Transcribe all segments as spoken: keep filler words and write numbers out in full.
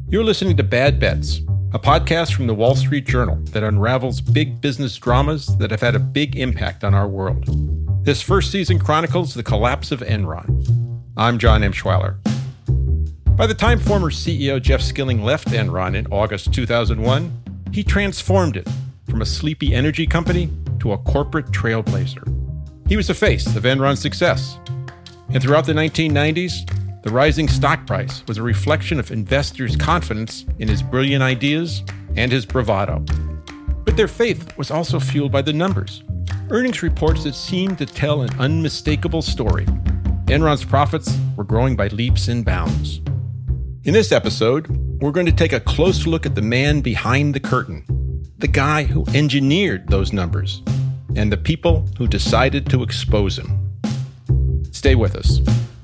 You're listening to Bad Bets, a podcast from the Wall Street Journal that unravels big business dramas that have had a big impact on our world. This first season chronicles the collapse of Enron. I'm John Emshweiler. By the time former C E O Jeff Skilling left Enron in August two thousand one, he transformed it from a sleepy energy company to a corporate trailblazer. He was the face of Enron's success. And throughout the nineteen nineties, the rising stock price was a reflection of investors' confidence in his brilliant ideas and his bravado. But their faith was also fueled by the numbers. Earnings reports that seemed to tell an unmistakable story. Enron's profits were growing by leaps and bounds. In this episode, we're going to take a close look at the man behind the curtain, the guy who engineered those numbers, and the people who decided to expose him. Stay with us.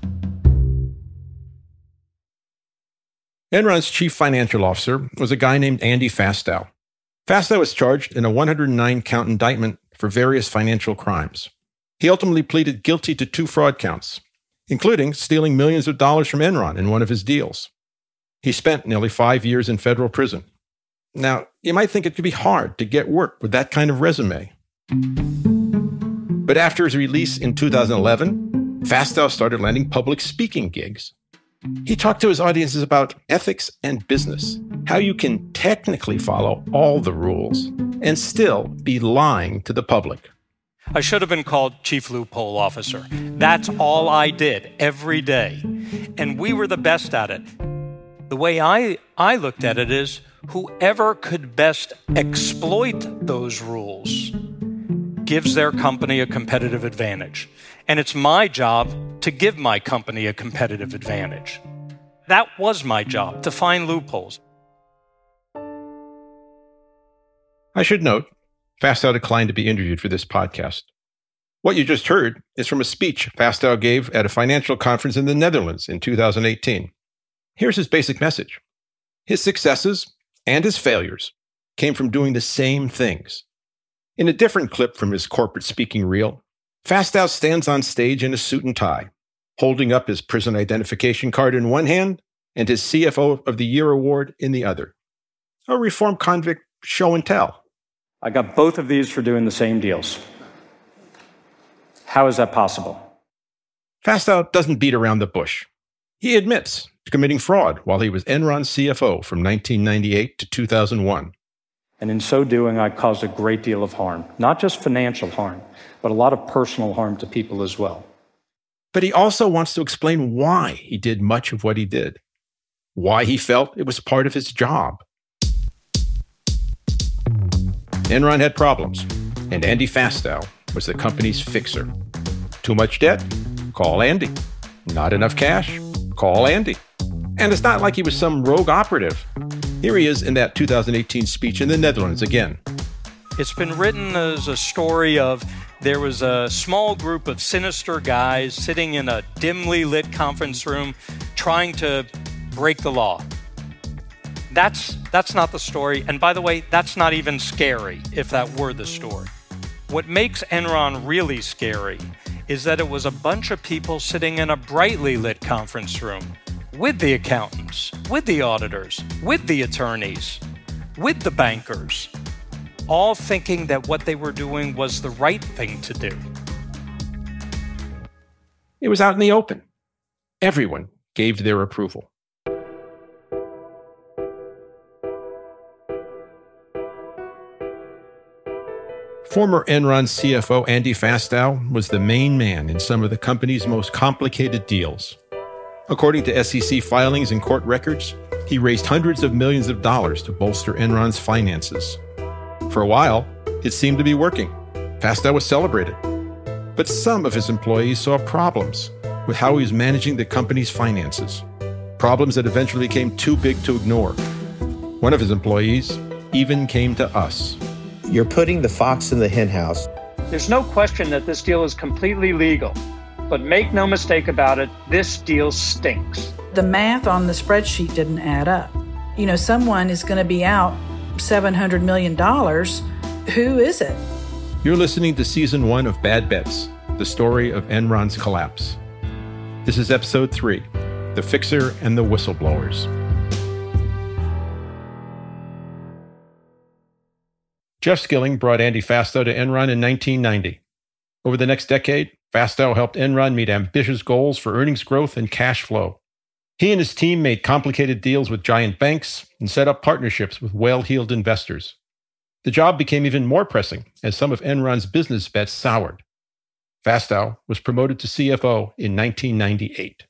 Enron's chief financial officer was a guy named Andy Fastow. Fastow was charged in a one hundred nine count indictment for various financial crimes. He ultimately pleaded guilty to two fraud counts, including stealing millions of dollars from Enron in one of his deals. He spent nearly five years in federal prison. Now, you might think it could be hard to get work with that kind of resume. But after his release in two thousand eleven, Fastow started landing public speaking gigs. He talked to his audiences about ethics and business, how you can technically follow all the rules and still be lying to the public. I should have been called Chief Loophole Officer. That's all I did every day. And we were the best at it. The way I, I looked at it is whoever could best exploit those rules gives their company a competitive advantage. And it's my job to give my company a competitive advantage. That was my job, to find loopholes. I should note, Fastow declined to be interviewed for this podcast. What you just heard is from a speech Fastow gave at a financial conference in the Netherlands in two thousand eighteen. Here's his basic message. His successes and his failures came from doing the same things. In a different clip from his corporate speaking reel, Fastow stands on stage in a suit and tie, holding up his prison identification card in one hand and his C F O of the Year award in the other. A reformed convict show and tell. I got both of these for doing the same deals. How is that possible? Fastow doesn't beat around the bush. He admits to committing fraud while he was Enron's C F O from nineteen ninety-eight to two thousand one. And in so doing, I caused a great deal of harm, not just financial harm, but a lot of personal harm to people as well. But he also wants to explain why he did much of what he did, why he felt it was part of his job. Enron had problems, and Andy Fastow was the company's fixer. Too much debt? Call Andy. Not enough cash? Call Andy. And it's not like he was some rogue operative. Here he is in that two thousand eighteen speech in the Netherlands again. It's been written as a story of there was a small group of sinister guys sitting in a dimly lit conference room trying to break the law. That's, that's not the story. And by the way, that's not even scary if that were the story. What makes Enron really scary is that it was a bunch of people sitting in a brightly lit conference room with the accountants, with the auditors, with the attorneys, with the bankers, all thinking that what they were doing was the right thing to do. It was out in the open. Everyone gave their approval. Former Enron C F O Andy Fastow was the main man in some of the company's most complicated deals. According to S E C filings and court records, he raised hundreds of millions of dollars to bolster Enron's finances. For a while, it seemed to be working. Fastow was celebrated. But some of his employees saw problems with how he was managing the company's finances. Problems that eventually became too big to ignore. One of his employees even came to us. You're putting the fox in the henhouse. There's no question that this deal is completely legal. But make no mistake about it, this deal stinks. The math on the spreadsheet didn't add up. You know, someone is going to be out seven hundred million dollars. Who is it? You're listening to Season one of Bad Bets, the story of Enron's collapse. This is Episode three, The Fixer and the Whistleblowers. Jeff Skilling brought Andy Fastow to Enron in nineteen ninety. Over the next decade, Fastow helped Enron meet ambitious goals for earnings growth and cash flow. He and his team made complicated deals with giant banks and set up partnerships with well-heeled investors. The job became even more pressing as some of Enron's business bets soured. Fastow was promoted to C F O in nineteen ninety-eight.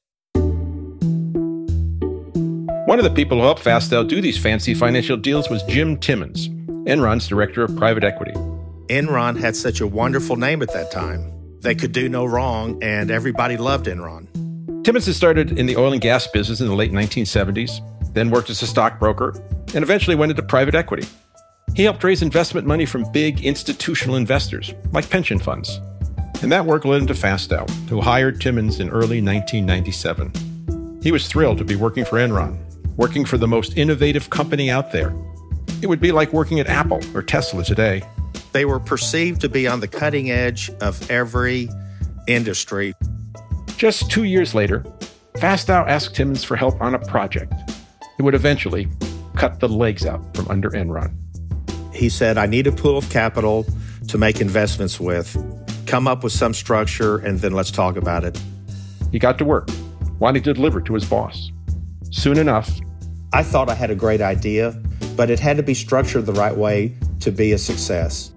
One of the people who helped Fastow do these fancy financial deals was Jim Timmons, Enron's director of private equity. Enron had such a wonderful name at that time. They could do no wrong, and everybody loved Enron. Timmons had started in the oil and gas business in the late nineteen seventies, then worked as a stockbroker, and eventually went into private equity. He helped raise investment money from big institutional investors, like pension funds. And that work led him to Fastow, who hired Timmons in early nineteen ninety-seven. He was thrilled to be working for Enron, working for the most innovative company out there. It would be like working at Apple or Tesla today. They were perceived to be on the cutting edge of every industry. Just two years later, Fastow asked Timmons for help on a project. It would eventually cut the legs out from under Enron. He said, I need a pool of capital to make investments with. Come up with some structure, and then let's talk about it. He got to work, wanting to deliver to his boss. Soon enough, I thought I had a great idea, but it had to be structured the right way to be a success.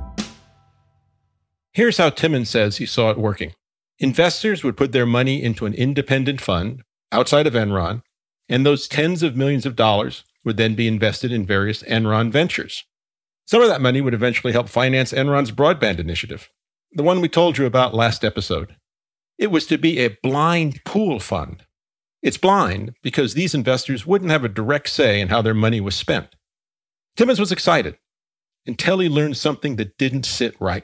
Here's how Timmons says he saw it working. Investors would put their money into an independent fund outside of Enron, and those tens of millions of dollars would then be invested in various Enron ventures. Some of that money would eventually help finance Enron's broadband initiative, the one we told you about last episode. It was to be a blind pool fund. It's blind because these investors wouldn't have a direct say in how their money was spent. Timmons was excited until he learned something that didn't sit right.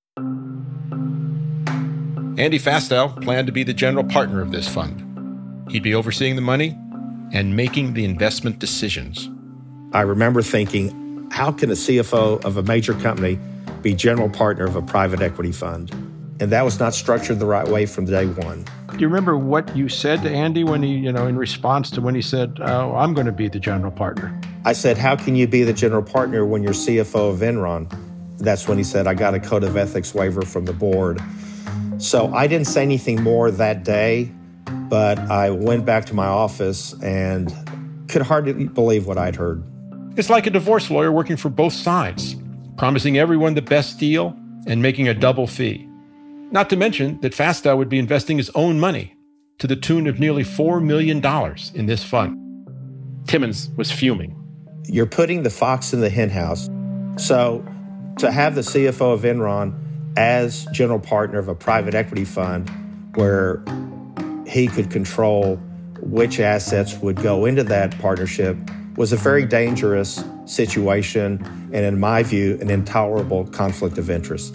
Andy Fastow planned to be the general partner of this fund. He'd be overseeing the money and making the investment decisions. I remember thinking, how can a C F O of a major company be general partner of a private equity fund? And that was not structured the right way from day one. Do you remember what you said to Andy when he, you know, in response to when he said, oh, I'm going to be the general partner? I said, how can you be the general partner when you're C F O of Enron? That's when he said, I got a code of ethics waiver from the board. So I didn't say anything more that day, but I went back to my office and could hardly believe what I'd heard. It's like a divorce lawyer working for both sides, promising everyone the best deal and making a double fee. Not to mention that Fastow would be investing his own money to the tune of nearly four million dollars in this fund. Timmons was fuming. You're putting the fox in the henhouse. So to have the C F O of Enron as general partner of a private equity fund where he could control which assets would go into that partnership was a very dangerous situation and, in my view, an intolerable conflict of interest.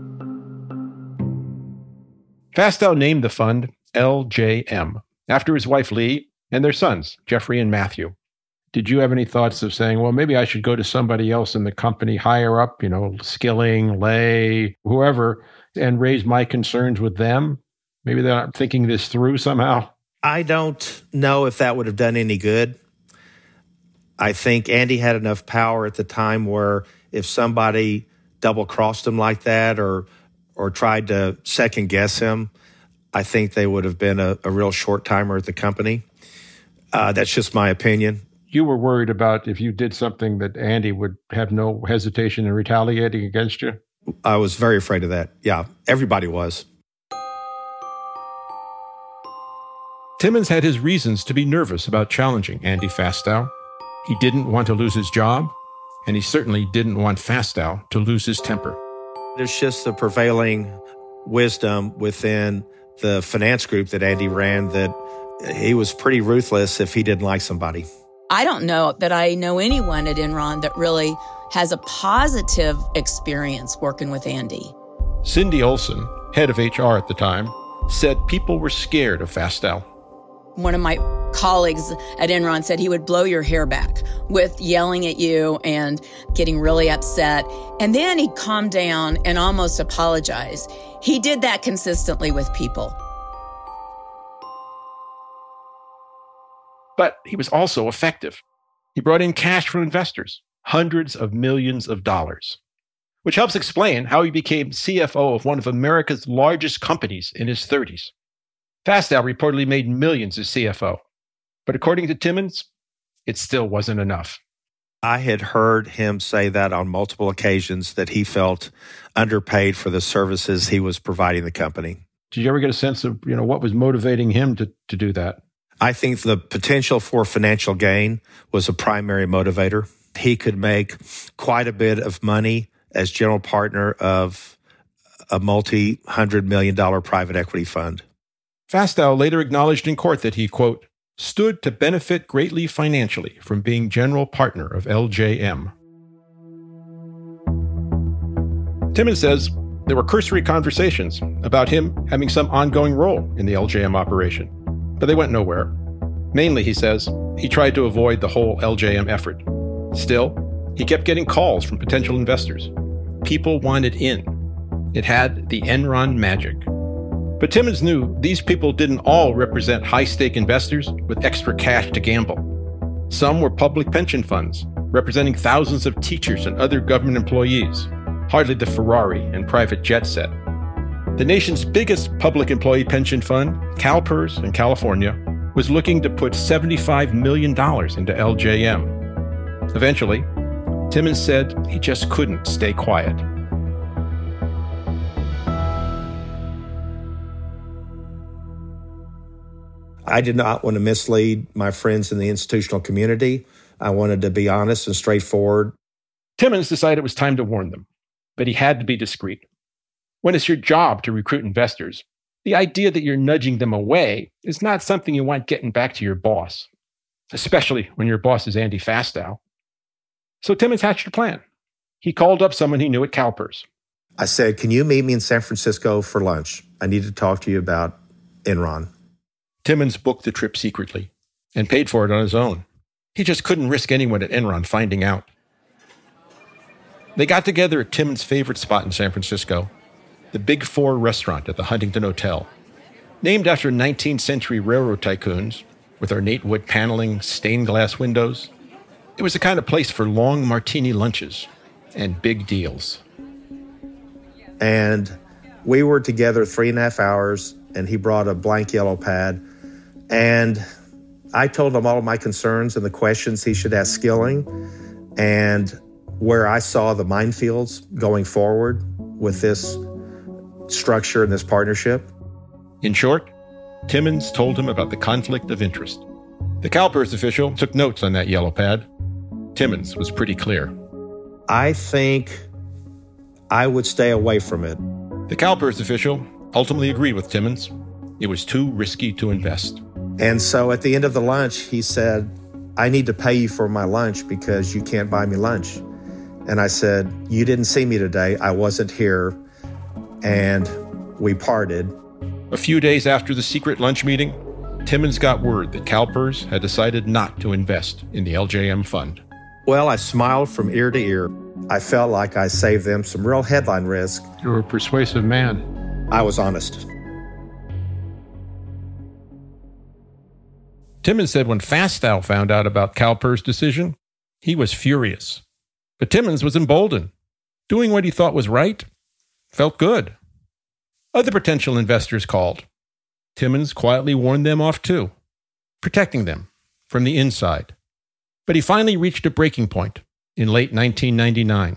Fastow named the fund L J M after his wife Lee and their sons, Jeffrey and Matthew. Did you have any thoughts of saying, well, maybe I should go to somebody else in the company higher up, you know, Skilling, Lay, whoever, and raise my concerns with them? Maybe they're not thinking this through somehow. I don't know if that would have done any good. I think Andy had enough power at the time where if somebody double-crossed him like that or or tried to second-guess him, I think they would have been a, a real short-timer at the company. Uh, that's just my opinion. You were worried about if you did something that Andy would have no hesitation in retaliating against you? I was very afraid of that. Yeah, everybody was. Timmons had his reasons to be nervous about challenging Andy Fastow. He didn't want to lose his job, and he certainly didn't want Fastow to lose his temper. There's just the prevailing wisdom within the finance group that Andy ran that he was pretty ruthless if he didn't like somebody. I don't know that I know anyone at Enron that really has a positive experience working with Andy. Cindy Olson, head of H R at the time, said people were scared of Fastow. One of my colleagues at Enron said he would blow your hair back with yelling at you and getting really upset. And then he'd calm down and almost apologize. He did that consistently with people. But he was also effective. He brought in cash from investors, hundreds of millions of dollars, which helps explain how he became C F O of one of America's largest companies in his thirties. Fastow reportedly made millions as C F O, but according to Timmons, it still wasn't enough. I had heard him say that on multiple occasions, that he felt underpaid for the services he was providing the company. Did you ever get a sense of, you know, what was motivating him to, to do that? I think the potential for financial gain was a primary motivator. He could make quite a bit of money as general partner of a multi-hundred million dollar private equity fund. Fastow later acknowledged in court that he, quote, stood to benefit greatly financially from being general partner of L J M. Timmons says there were cursory conversations about him having some ongoing role in the L J M operation, but they went nowhere. Mainly, he says, he tried to avoid the whole L J M effort. Still, he kept getting calls from potential investors. People wanted in. It had the Enron magic. But Timmons knew these people didn't all represent high-stake investors with extra cash to gamble. Some were public pension funds, representing thousands of teachers and other government employees, hardly the Ferrari and private jet set. The nation's biggest public employee pension fund, CalPERS in California, was looking to put seventy-five million dollars into L J M. Eventually, Timmons said he just couldn't stay quiet. I did not want to mislead my friends in the institutional community. I wanted to be honest and straightforward. Timmons decided it was time to warn them, but he had to be discreet. When it's your job to recruit investors, the idea that you're nudging them away is not something you want getting back to your boss, especially when your boss is Andy Fastow. So Timmons hatched a plan. He called up someone he knew at CalPERS. I said, can you meet me in San Francisco for lunch? I need to talk to you about Enron. Timmons booked the trip secretly and paid for it on his own. He just couldn't risk anyone at Enron finding out. They got together at Timmons' favorite spot in San Francisco, the Big Four restaurant at the Huntington Hotel. Named after nineteenth century railroad tycoons, with ornate wood paneling, stained glass windows, it was the kind of place for long martini lunches and big deals. And we were together three and a half hours, and he brought a blank yellow pad. And I told him all of my concerns and the questions he should ask Skilling, and where I saw the minefields going forward with this structure and this partnership. In short, Timmons told him about the conflict of interest. The CalPERS official took notes on that yellow pad. Timmons was pretty clear. I think I would stay away from it. The CalPERS official ultimately agreed with Timmons. It was too risky to invest. And so at the end of the lunch, he said, I need to pay you for my lunch because you can't buy me lunch. And I said, you didn't see me today. I wasn't here. And we parted. A few days after the secret lunch meeting, Timmons got word that CalPERS had decided not to invest in the L J M fund. Well, I smiled from ear to ear. I felt like I saved them some real headline risk. You were a persuasive man. I was honest. Timmons said when Fastow found out about CalPERS' decision, he was furious. But Timmons was emboldened. Doing what he thought was right felt good. Other potential investors called. Timmons quietly warned them off too, protecting them from the inside. But he finally reached a breaking point in late nineteen ninety-nine.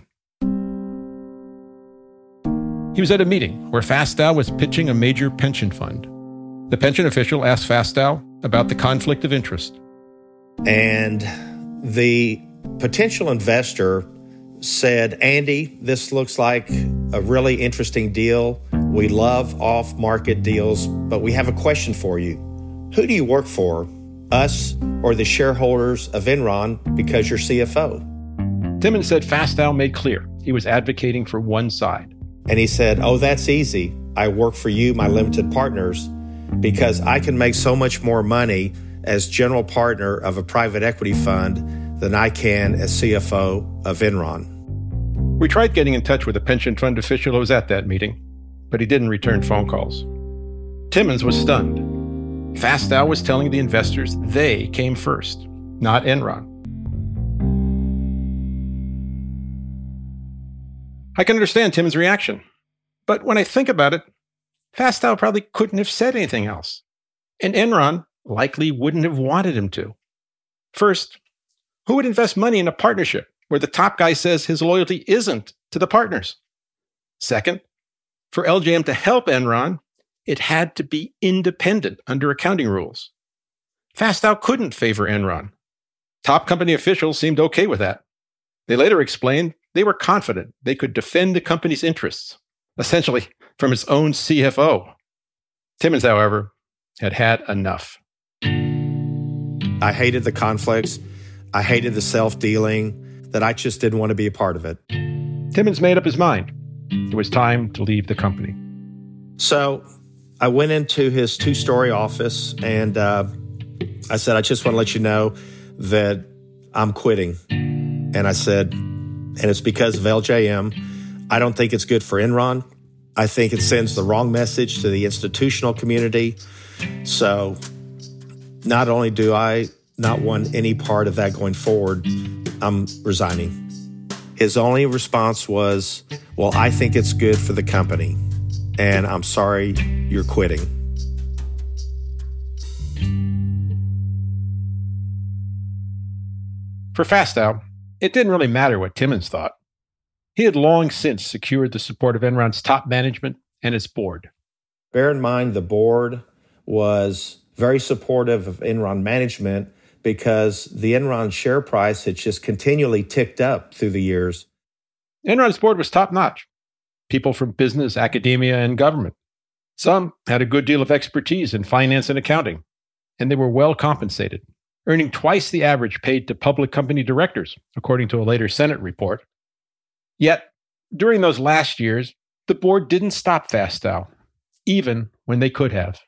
He was at a meeting where Fastow was pitching a major pension fund. The pension official asked Fastow about the conflict of interest. And the potential investor said, Andy, this looks like a really interesting deal. We love off-market deals, but we have a question for you. Who do you work for, us or the shareholders of Enron, because you're C F O? Timmons said Fastow made clear he was advocating for one side. And he said, oh, that's easy. I work for you, my limited partners, because I can make so much more money as general partner of a private equity fund than I can as C F O of Enron. We tried getting in touch with a pension fund official who was at that meeting, but he didn't return phone calls. Timmons was stunned. Fastow was telling the investors they came first, not Enron. I can understand Tim's reaction. But when I think about it, Fastow probably couldn't have said anything else. And Enron likely wouldn't have wanted him to. First, who would invest money in a partnership where the top guy says his loyalty isn't to the partners? Second, for L J M to help Enron, it had to be independent under accounting rules. Fastow couldn't favor Enron. Top company officials seemed okay with that. They later explained they were confident they could defend the company's interests, essentially from its own C F O. Timmons, however, had had enough. I hated the conflicts. I hated the self-dealing, that I just didn't want to be a part of it. Timmons made up his mind. It was time to leave the company. So I went into his two-story office and uh, I said, I just want to let you know that I'm quitting. And I said, and it's because of L J M. I don't think it's good for Enron. I think it sends the wrong message to the institutional community. So not only do I not want any part of that going forward, I'm resigning. His only response was, well, I think it's good for the company, and I'm sorry you're quitting. For Fastow, it didn't really matter what Timmons thought. He had long since secured the support of Enron's top management and its board. Bear in mind, the board was very supportive of Enron management because the Enron share price had just continually ticked up through the years. Enron's board was top-notch. People from business, academia, and government. Some had a good deal of expertise in finance and accounting, and they were well compensated, earning twice the average paid to public company directors, according to a later Senate report. Yet, during those last years, the board didn't stop Fastow, even when they could have.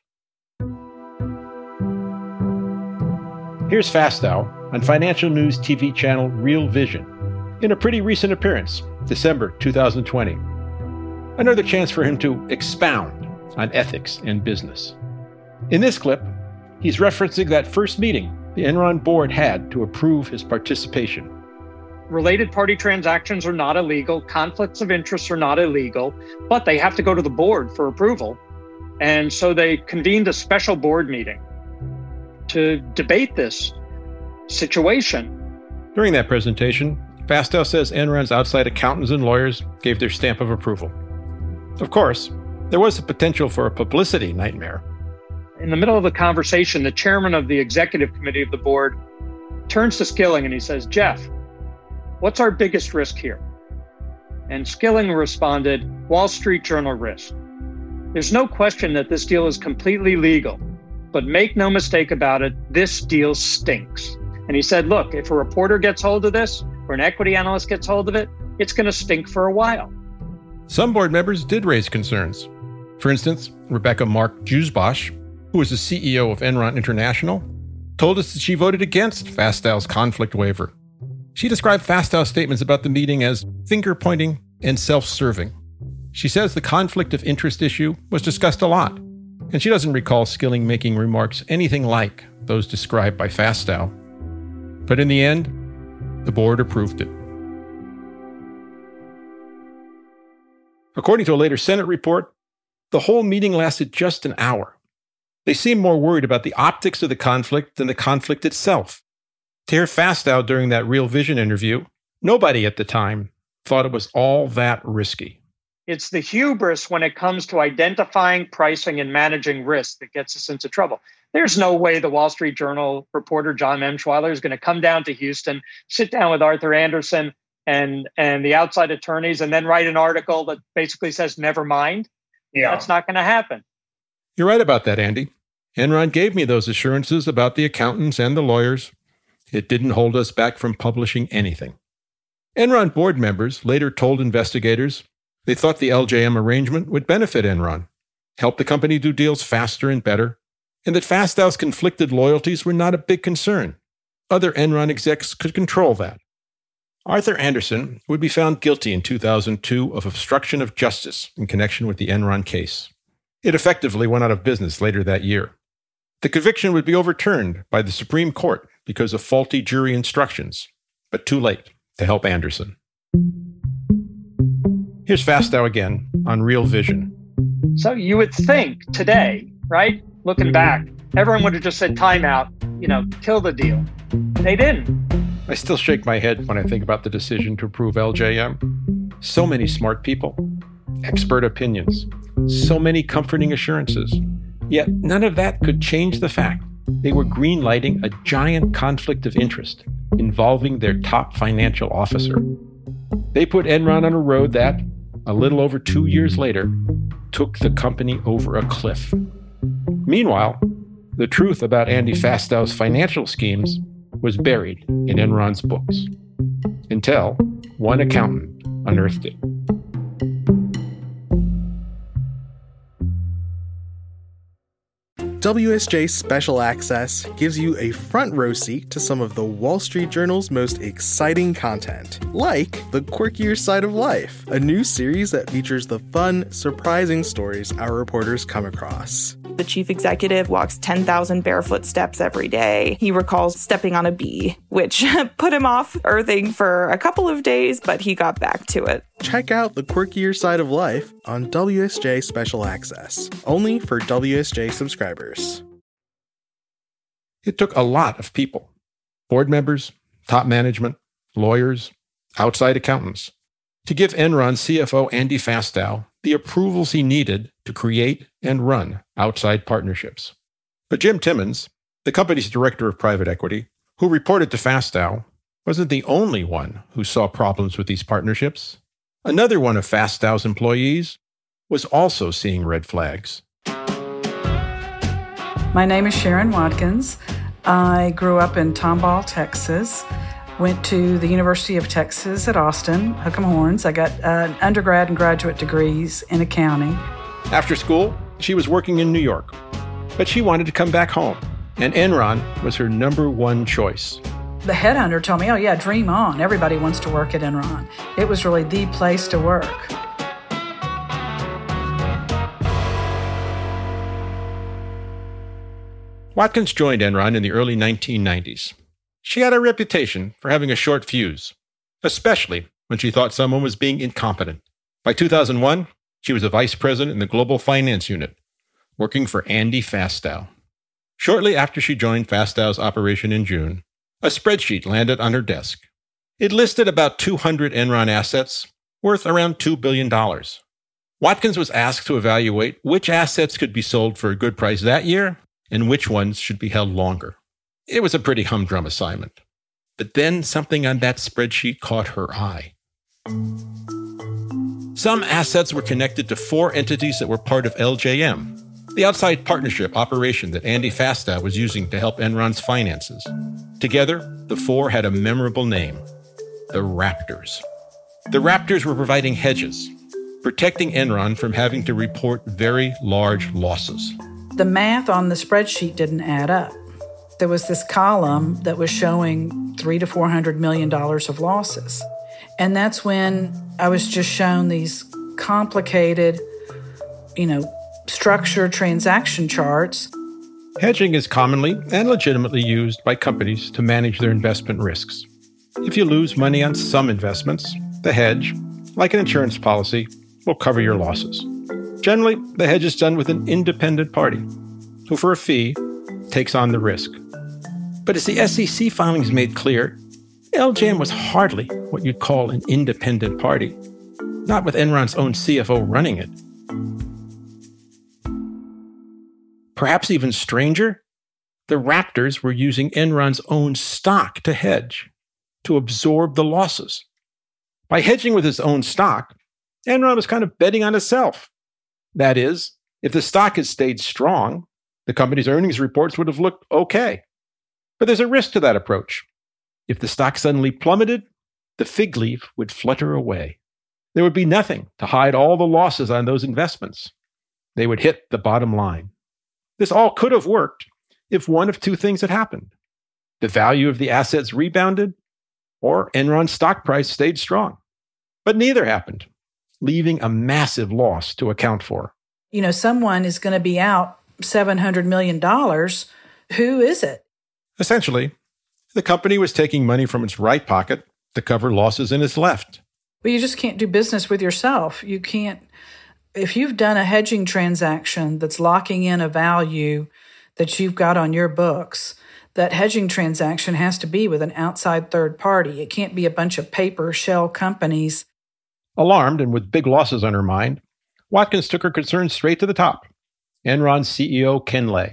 Here's Fastow on financial news T V channel Real Vision in a pretty recent appearance, December two thousand twenty. Another chance for him to expound on ethics and business. In this clip, he's referencing that first meeting the Enron board had to approve his participation. Related party transactions are not illegal. Conflicts of interest are not illegal, but they have to go to the board for approval. And so they convened a special board meeting to debate this situation. During that presentation, Fastow says Enron's outside accountants and lawyers gave their stamp of approval. Of course, there was a potential for a publicity nightmare. In the middle of the conversation, the chairman of the executive committee of the board turns to Skilling and he says, Jeff, what's our biggest risk here? And Skilling responded, Wall Street Journal risk. There's no question that this deal is completely legal, but make no mistake about it, this deal stinks. And he said, look, if a reporter gets hold of this or an equity analyst gets hold of it, it's going to stink for a while. Some board members did raise concerns. For instance, Rebecca Mark Jusbosch, who was the C E O of Enron International, told us that she voted against Fastow's conflict waiver. She described Fastow's statements about the meeting as finger-pointing and self-serving. She says the conflict of interest issue was discussed a lot, and she doesn't recall Skilling making remarks anything like those described by Fastow. But in the end, the board approved it. According to a later Senate report, the whole meeting lasted just an hour. They seemed more worried about the optics of the conflict than the conflict itself. To hear Fastow during that Real Vision interview, nobody at the time thought it was all that risky. It's the hubris when it comes to identifying, pricing, and managing risk that gets us into trouble. There's no way the Wall Street Journal reporter John Emschweiler is going to come down to Houston, sit down with Arthur Andersen and, and the outside attorneys, and then write an article that basically says, never mind. Yeah. That's not going to happen. You're right about that, Andy. Enron gave me those assurances about the accountants and the lawyers. It didn't hold us back from publishing anything. Enron board members later told investigators they thought the L J M arrangement would benefit Enron, help the company do deals faster and better, and that Fastow's conflicted loyalties were not a big concern. Other Enron execs could control that. Arthur Andersen would be found guilty in two thousand two of obstruction of justice in connection with the Enron case. It effectively went out of business later that year. The conviction would be overturned by the Supreme Court because of faulty jury instructions, but too late to help Andersen. Here's Fastow again on Real Vision. So you would think today, right, looking back, everyone would have just said timeout, you know, kill the deal. They didn't. I still shake my head when I think about the decision to approve L J M. So many smart people, expert opinions, so many comforting assurances. Yet none of that could change the fact they were greenlighting a giant conflict of interest involving their top financial officer. They put Enron on a road that, a little over two years later, took the company over a cliff. Meanwhile, the truth about Andy Fastow's financial schemes was buried in Enron's books, until one accountant unearthed it. W S J Special Access gives you a front row seat to some of the Wall Street Journal's most exciting content, like The Quirkier Side of Life, a new series that features the fun, surprising stories our reporters come across. The chief executive walks ten thousand barefoot steps every day. He recalls stepping on a bee, which put him off earthing for a couple of days, but he got back to it. Check out The Quirkier Side of Life on W S J Special Access, only for W S J subscribers. It took a lot of people, board members, top management, lawyers, outside accountants, to give Enron C F O Andy Fastow the approvals he needed to create and run outside partnerships. But Jim Timmons, the company's director of private equity, who reported to Fastow, wasn't the only one who saw problems with these partnerships. Another one of Fastow's employees was also seeing red flags. My name is Sharon Watkins. I grew up in Tomball, Texas. Went to the University of Texas at Austin, Hook 'em Horns. I got uh, undergrad and graduate degrees in accounting. After school, she was working in New York, but she wanted to come back home, and Enron was her number one choice. The headhunter told me, oh yeah, dream on. Everybody wants to work at Enron. It was really the place to work. Watkins joined Enron in the early nineteen nineties. She had a reputation for having a short fuse, especially when she thought someone was being incompetent. By two thousand one, she was a vice president in the global finance unit, working for Andy Fastow. Shortly after she joined Fastow's operation in June, a spreadsheet landed on her desk. It listed about two hundred Enron assets, worth around two billion dollars. Watkins was asked to evaluate which assets could be sold for a good price that year and which ones should be held longer. It was a pretty humdrum assignment. But then something on that spreadsheet caught her eye. Some assets were connected to four entities that were part of L J M, the outside partnership operation that Andy Fastow was using to help Enron's finances. Together, the four had a memorable name, the Raptors. The Raptors were providing hedges, protecting Enron from having to report very large losses. The math on the spreadsheet didn't add up. There was this column that was showing three to four hundred million dollars of losses. And that's when I was just shown these complicated, you know, structured transaction charts. Hedging is commonly and legitimately used by companies to manage their investment risks. If you lose money on some investments, the hedge, like an insurance policy, will cover your losses. Generally, the hedge is done with an independent party, who for a fee takes on the risk. But as the S E C filings made clear, L J M was hardly what you'd call an independent party, not with Enron's own C F O running it. Perhaps even stranger, the Raptors were using Enron's own stock to hedge, to absorb the losses. By hedging with its own stock, Enron was kind of betting on itself. That is, if the stock had stayed strong, the company's earnings reports would have looked okay. But there's a risk to that approach. If the stock suddenly plummeted, the fig leaf would flutter away. There would be nothing to hide all the losses on those investments. They would hit the bottom line. This all could have worked if one of two things had happened. The value of the assets rebounded, or Enron's stock price stayed strong. But neither happened, leaving a massive loss to account for. You know, someone is going to be out seven hundred million dollars. Who is it? Essentially, the company was taking money from its right pocket to cover losses in its left. Well, you just can't do business with yourself. You can't, if you've done a hedging transaction that's locking in a value that you've got on your books, that hedging transaction has to be with an outside third party. It can't be a bunch of paper shell companies. Alarmed and with big losses on her mind, Watkins took her concerns straight to the top, Enron's C E O, Ken Lay.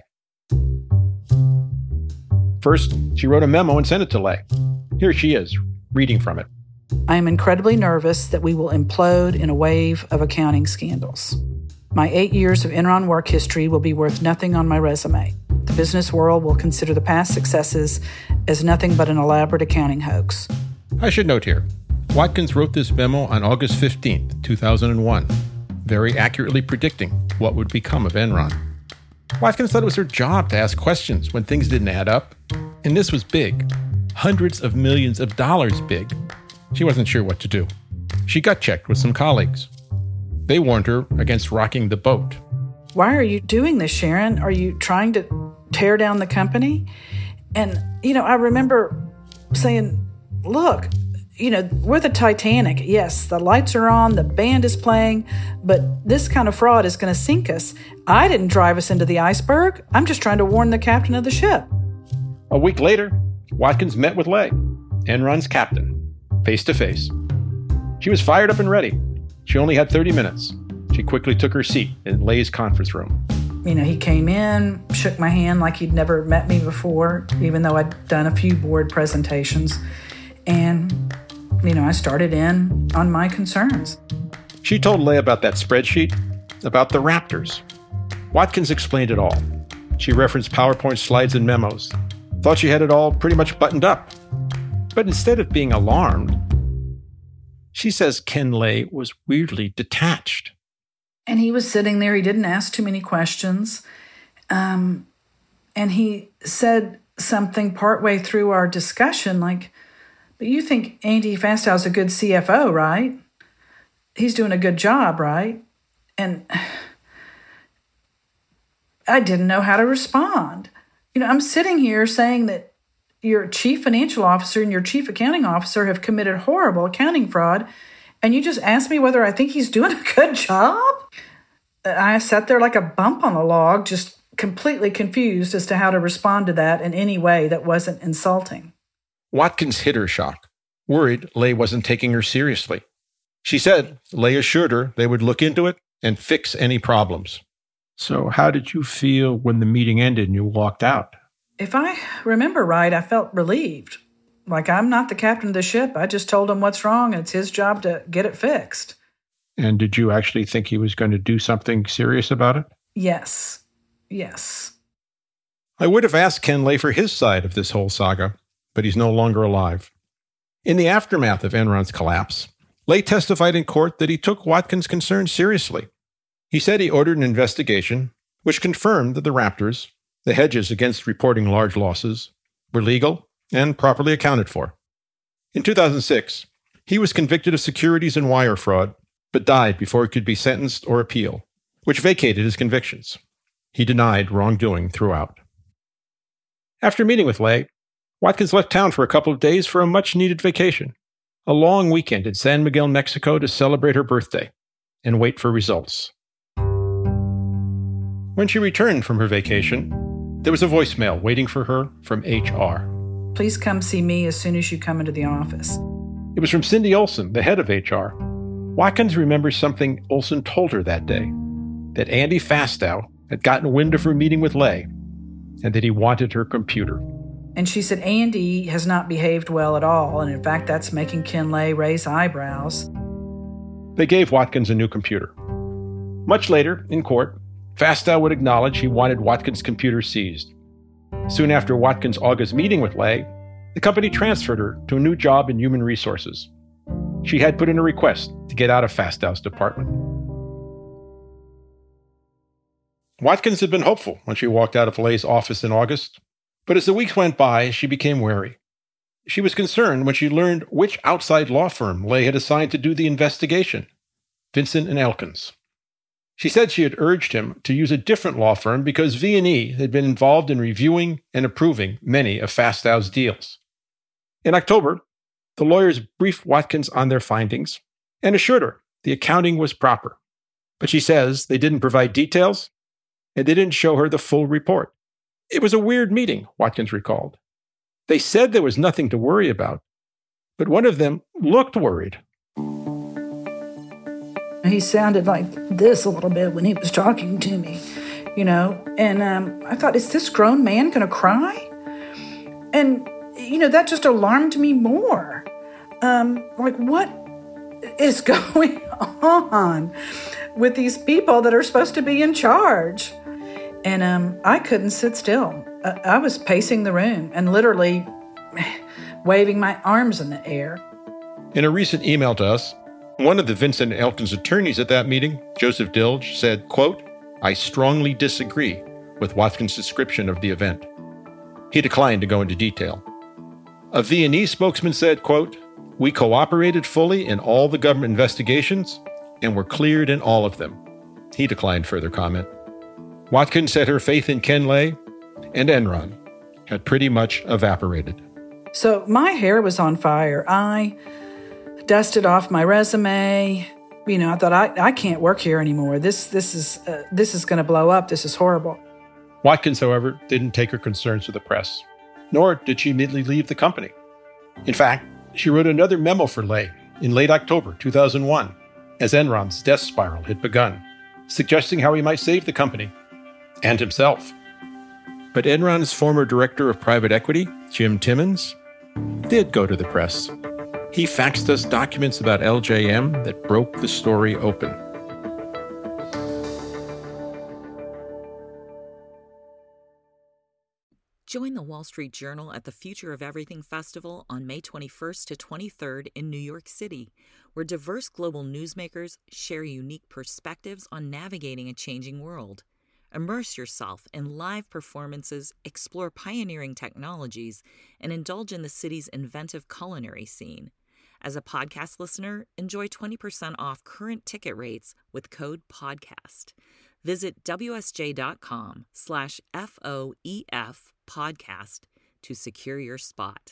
First, she wrote a memo and sent it to Lay. Here she is, reading from it. I am incredibly nervous that we will implode in a wave of accounting scandals. My eight years of Enron work history will be worth nothing on my resume. The business world will consider the past successes as nothing but an elaborate accounting hoax. I should note here, Watkins wrote this memo on August fifteenth, two thousand one, very accurately predicting what would become of Enron. Watkins thought it was her job to ask questions when things didn't add up, and this was big, hundreds of millions of dollars big. She wasn't sure what to do. She gut-checked with some colleagues. They warned her against rocking the boat. Why are you doing this, Sharon? Are you trying to tear down the company? And, you know, I remember saying, look, you know, we're the Titanic. Yes, the lights are on, the band is playing, but this kind of fraud is going to sink us. I didn't drive us into the iceberg. I'm just trying to warn the captain of the ship. A week later, Watkins met with Lay, Enron's captain, face to face. She was fired up and ready. She only had thirty minutes. She quickly took her seat in Lay's conference room. You know, he came in, shook my hand like he'd never met me before, even though I'd done a few board presentations. And, you know, I started in on my concerns. She told Lay about that spreadsheet, about the Raptors. Watkins explained it all. She referenced PowerPoint slides and memos, thought she had it all pretty much buttoned up. But instead of being alarmed, she says Ken Lay was weirdly detached. And he was sitting there. He didn't ask too many questions. Um, and he said something partway through our discussion like, but you think Andy Fastow's a good C F O, right? He's doing a good job, right? And I didn't know how to respond. You know, I'm sitting here saying that your chief financial officer and your chief accounting officer have committed horrible accounting fraud, and you just asked me whether I think he's doing a good job? I sat there like a bump on a log, just completely confused as to how to respond to that in any way that wasn't insulting. Watkins hid her shock, worried Lay wasn't taking her seriously. She said Lay assured her they would look into it and fix any problems. So how did you feel when the meeting ended and you walked out? If I remember right, I felt relieved. Like I'm not the captain of the ship. I just told him what's wrong, and it's his job to get it fixed. And did you actually think he was going to do something serious about it? Yes. Yes. I would have asked Ken Lay for his side of this whole saga, but he's no longer alive. In the aftermath of Enron's collapse, Lay testified in court that he took Watkins' concerns seriously. He said he ordered an investigation, which confirmed that the Raptors, the hedges against reporting large losses, were legal and properly accounted for. In two thousand six, he was convicted of securities and wire fraud, but died before he could be sentenced or appeal, which vacated his convictions. He denied wrongdoing throughout. After meeting with Lay, Watkins left town for a couple of days for a much-needed vacation, a long weekend in San Miguel, Mexico to celebrate her birthday and wait for results. When she returned from her vacation, there was a voicemail waiting for her from H R. Please come see me as soon as you come into the office. It was from Cindy Olson, the head of H R. Watkins remembers something Olson told her that day, that Andy Fastow had gotten wind of her meeting with Lay, and that he wanted her computer. And she said Andy has not behaved well at all, and in fact, that's making Ken Lay raise eyebrows. They gave Watkins a new computer. Much later, in court, Fastow would acknowledge he wanted Watkins' computer seized. Soon after Watkins' August meeting with Lay, the company transferred her to a new job in human resources. She had put in a request to get out of Fastow's department. Watkins had been hopeful when she walked out of Lay's office in August, but as the weeks went by, she became wary. She was concerned when she learned which outside law firm Lay had assigned to do the investigation, Vinson and Elkins. She said she had urged him to use a different law firm because V and E had been involved in reviewing and approving many of Fastow's deals. In October, the lawyers briefed Watkins on their findings, and assured her the accounting was proper. But she says they didn't provide details and they didn't show her the full report. It was a weird meeting, Watkins recalled. They said there was nothing to worry about, but one of them looked worried. He sounded like this a little bit when he was talking to me, you know, and um, I thought, is this grown man going to cry? And, you know, that just alarmed me more. Um, like, what is going on with these people that are supposed to be in charge? And um, I couldn't sit still. I, I was pacing the room and literally waving my arms in the air. In a recent email to us, one of the Vincent and Elkins attorneys at that meeting, Joseph Dilge, said, quote, "I strongly disagree with Watkins' description of the event." He declined to go into detail. A V and E spokesman said, quote, "We cooperated fully in all the government investigations and were cleared in all of them." He declined further comment. Watkins said her faith in Ken Lay and Enron had pretty much evaporated. So my hair was on fire. I dusted off my resume. You know, I thought, I, I can't work here anymore. This this is uh, this is going to blow up. This is horrible. Watkins, however, didn't take her concerns to the press, nor did she immediately leave the company. In fact, she wrote another memo for Lay in late October two thousand one, as Enron's death spiral had begun, suggesting how he might save the company and himself. But Enron's former director of private equity, Jim Timmons, did go to the press. He faxed us documents about L J M that broke the story open. Join the Wall Street Journal at the Future of Everything Festival on May twenty-first to twenty-third in New York City, where diverse global newsmakers share unique perspectives on navigating a changing world. Immerse yourself in live performances, explore pioneering technologies, and indulge in the city's inventive culinary scene. As a podcast listener, enjoy twenty percent off current ticket rates with code PODCAST. Visit wsj.com slash F-O-E-F podcast to secure your spot.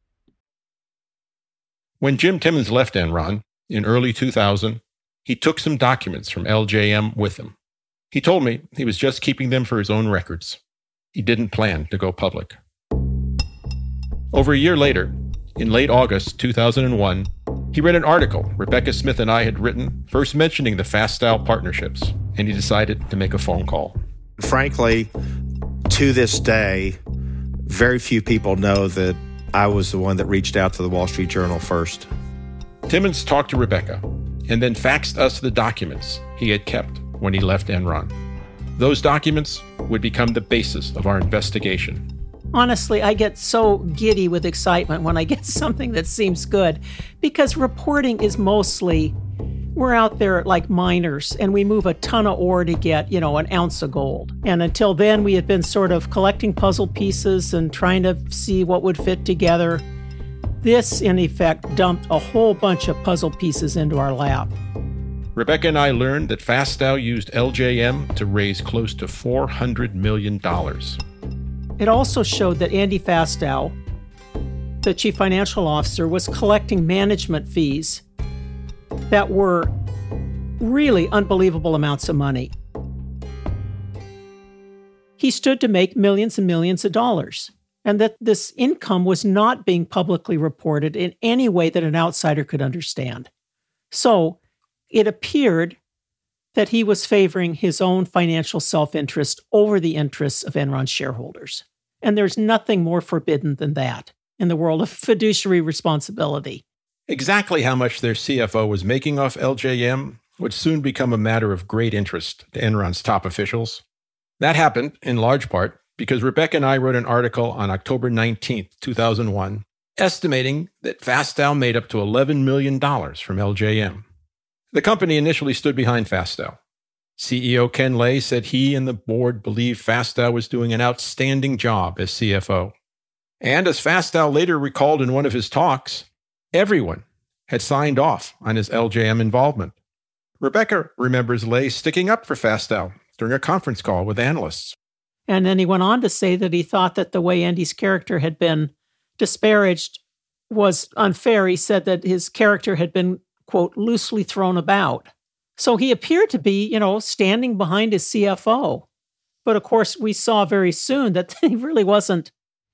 When Jim Timmons left Enron in early two thousand, he took some documents from L J M with him. He told me he was just keeping them for his own records. He didn't plan to go public. Over a year later, in late August two thousand one, he read an article Rebecca Smith and I had written, first mentioning the Fastow partnerships, and he decided to make a phone call. Frankly, to this day, very few people know that I was the one that reached out to the Wall Street Journal first. Timmons talked to Rebecca and then faxed us the documents he had kept when he left Enron. Those documents would become the basis of our investigation. Honestly, I get so giddy with excitement when I get something that seems good, because reporting is mostly, we're out there like miners and we move a ton of ore to get, you know, an ounce of gold. And until then, we had been sort of collecting puzzle pieces and trying to see what would fit together. This, in effect, dumped a whole bunch of puzzle pieces into our lap. Rebecca and I learned that Fastow used L J M to raise close to four hundred million dollars. It also showed that Andy Fastow, the chief financial officer, was collecting management fees that were really unbelievable amounts of money. He stood to make millions and millions of dollars, and that this income was not being publicly reported in any way that an outsider could understand. So it appeared that he was favoring his own financial self-interest over the interests of Enron shareholders. And there's nothing more forbidden than that in the world of fiduciary responsibility. Exactly how much their C F O was making off L J M would soon become a matter of great interest to Enron's top officials. That happened, in large part, because Rebecca and I wrote an article on October nineteenth, two thousand one, estimating that Fastow made up to eleven million dollars from L J M. The company initially stood behind Fastow. C E O Ken Lay said he and the board believed Fastow was doing an outstanding job as C F O. And as Fastow later recalled in one of his talks, everyone had signed off on his L J M involvement. Rebecca remembers Lay sticking up for Fastow during a conference call with analysts. And then he went on to say that he thought that the way Andy's character had been disparaged was unfair. He said that his character had been quote, loosely thrown about. So he appeared to be, you know, standing behind his C F O. But of course, we saw very soon that he really wasn't.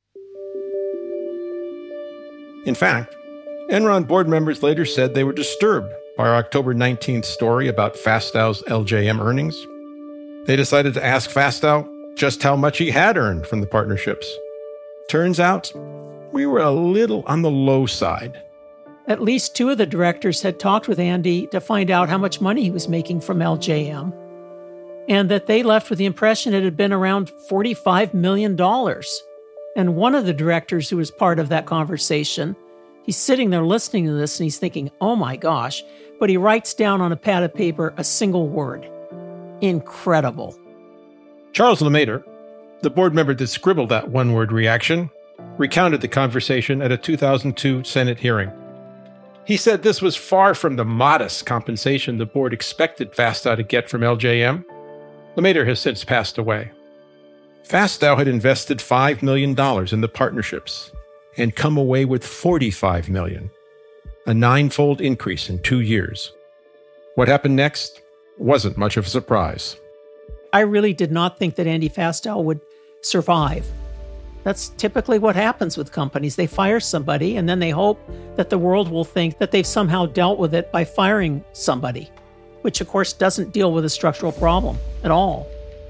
In fact, Enron board members later said they were disturbed by our October nineteenth story about Fastow's L J M earnings. They decided to ask Fastow just how much he had earned from the partnerships. Turns out, we were a little on the low side. At least two of the directors had talked with Andy to find out how much money he was making from L J M, and that they left with the impression it had been around forty-five million dollars. And one of the directors who was part of that conversation, he's sitting there listening to this and he's thinking, oh my gosh, but he writes down on a pad of paper a single word. Incredible. Charles LeMaitre, the board member that scribbled that one-word reaction, recounted the conversation at a two thousand two Senate hearing. He said this was far from the modest compensation the board expected Fastow to get from L J M. LeMaitre has since passed away. Fastow had invested five million dollars in the partnerships and come away with forty-five million dollars, a nine-fold increase in two years. What happened next wasn't much of a surprise. I really did not think that Andy Fastow would survive. That's typically what happens with companies. They fire somebody, and then they hope that the world will think that they've somehow dealt with it by firing somebody, which, of course, doesn't deal with a structural problem at all.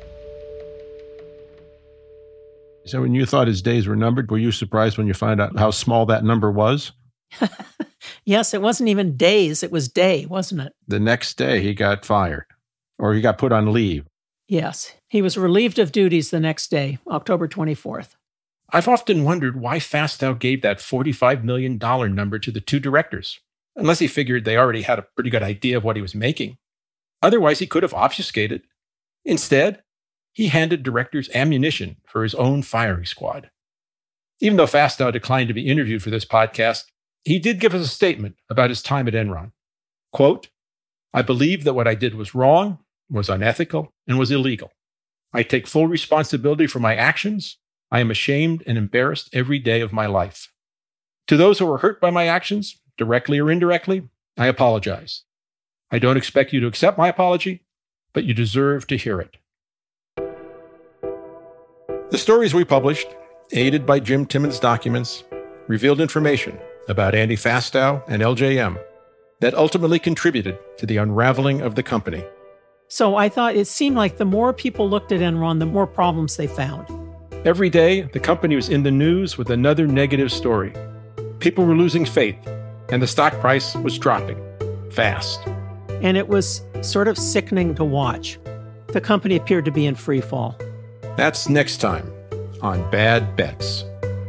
So when you thought his days were numbered, were you surprised when you found out how small that number was? Yes, it wasn't even days. It was day, wasn't it? The next day, he got fired, or he got put on leave. Yes, he was relieved of duties the next day, October twenty-fourth. I've often wondered why Fastow gave that forty-five million dollars number to the two directors, unless he figured they already had a pretty good idea of what he was making. Otherwise, he could have obfuscated. Instead, he handed directors ammunition for his own firing squad. Even though Fastow declined to be interviewed for this podcast, he did give us a statement about his time at Enron. Quote, I believe that what I did was wrong, was unethical, and was illegal. I take full responsibility for my actions. I am ashamed and embarrassed every day of my life. To those who were hurt by my actions, directly or indirectly, I apologize. I don't expect you to accept my apology, but you deserve to hear it. The stories we published, aided by Jim Timmons' documents, revealed information about Andy Fastow and L J M that ultimately contributed to the unraveling of the company. So I thought it seemed like the more people looked at Enron, the more problems they found. Every day, the company was in the news with another negative story. People were losing faith, and the stock price was dropping fast. And it was sort of sickening to watch. The company appeared to be in free fall. That's next time on Bad Bets.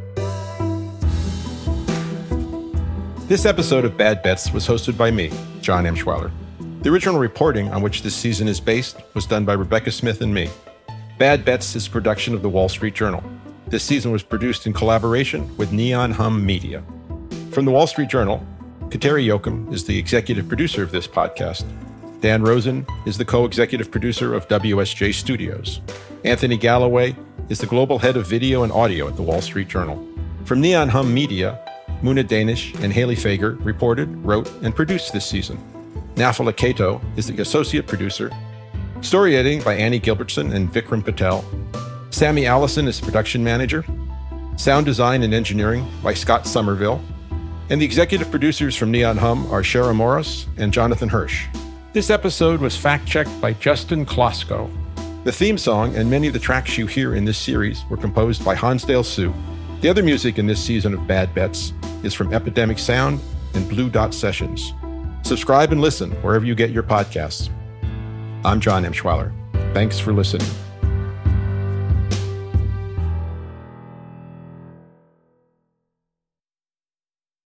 This episode of Bad Bets was hosted by me, John Emshweiler. The original reporting on which this season is based was done by Rebecca Smith and me. Bad Bets is a production of the Wall Street Journal. This season was produced in collaboration with Neon Hum Media. From the Wall Street Journal, Kateri Jochum is the executive producer of this podcast. Dan Rosen is the co-executive producer of W S J Studios. Anthony Galloway is the global head of video and audio at the Wall Street Journal. From Neon Hum Media, Muna Danish and Haley Fager reported, wrote, and produced this season. Nafala Kato is the associate producer. Story editing by Annie Gilbertson and Vikram Patel. Sammy Allison is the production manager. Sound design and engineering by Scott Somerville. And the executive producers from Neon Hum are Shara Morris and Jonathan Hirsch. This episode was fact-checked by Justin Klosko. The theme song and many of the tracks you hear in this series were composed by Hansdale Hsu. The other music in this season of Bad Bets is from Epidemic Sound and Blue Dot Sessions. Subscribe and listen wherever you get your podcasts. I'm John Emshweiler. Thanks for listening.